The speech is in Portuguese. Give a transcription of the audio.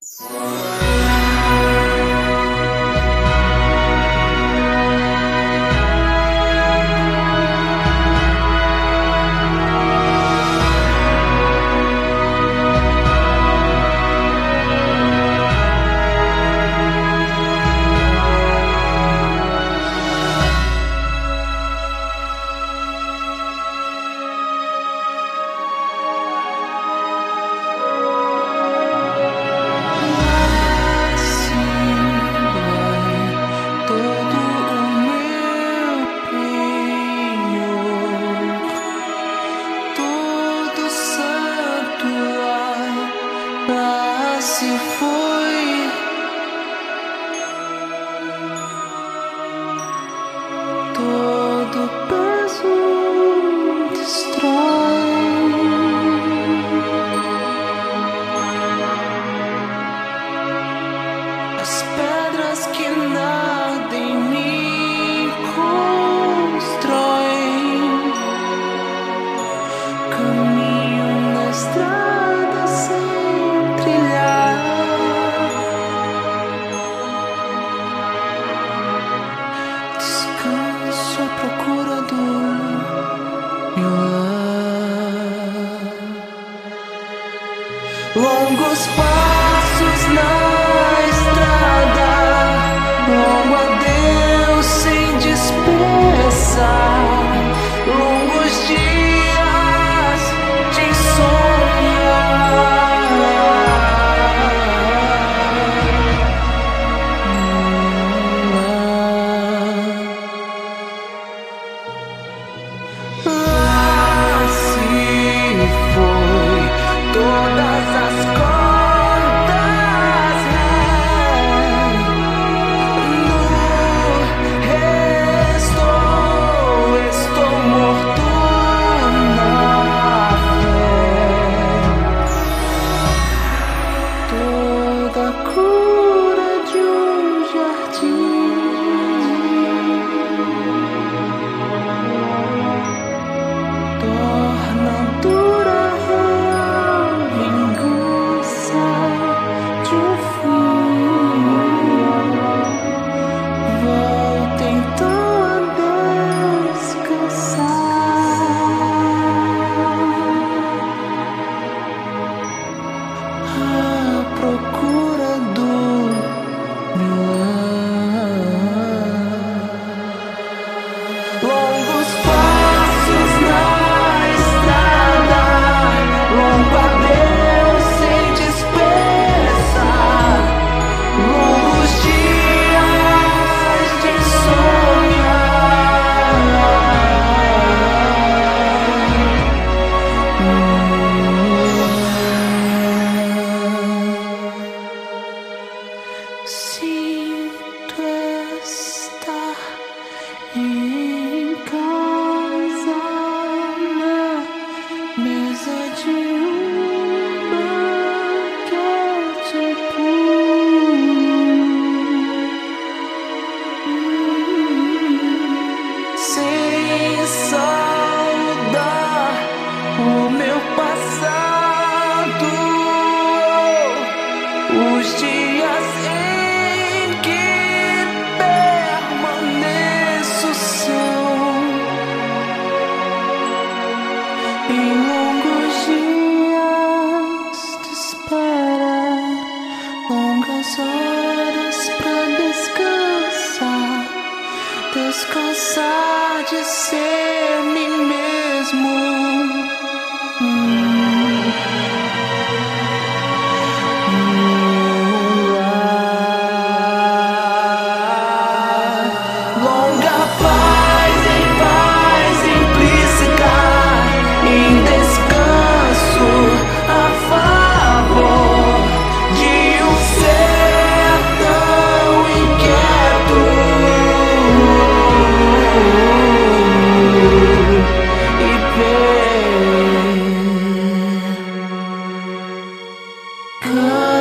Se foi todo peso destrói as pedras que nada em mim constroem caminho na estrada sem trilhar. Descanso à procura do meu lar. Longos passos na estrada, longo adeus sem dispersar, longos dias de sonhar. Lá se foi todas as cordas, no estou morto na fé. Toda a cura de um jardim torna dura a vingança de um fim. Volta então a descansar. À procura do meu lar. Longos passos na estrada, longo adeus sem dispersar, longos dias de sonhar. Sinto estar em casa, na mesa de um banquete sem saudar o meu passado, os dias em que permaneço são em longos dias de espera, longas horas pra descansar, descansar de ser mim mesmo. Longa paz implícita, em descanso a favor de um ser tão inquieto e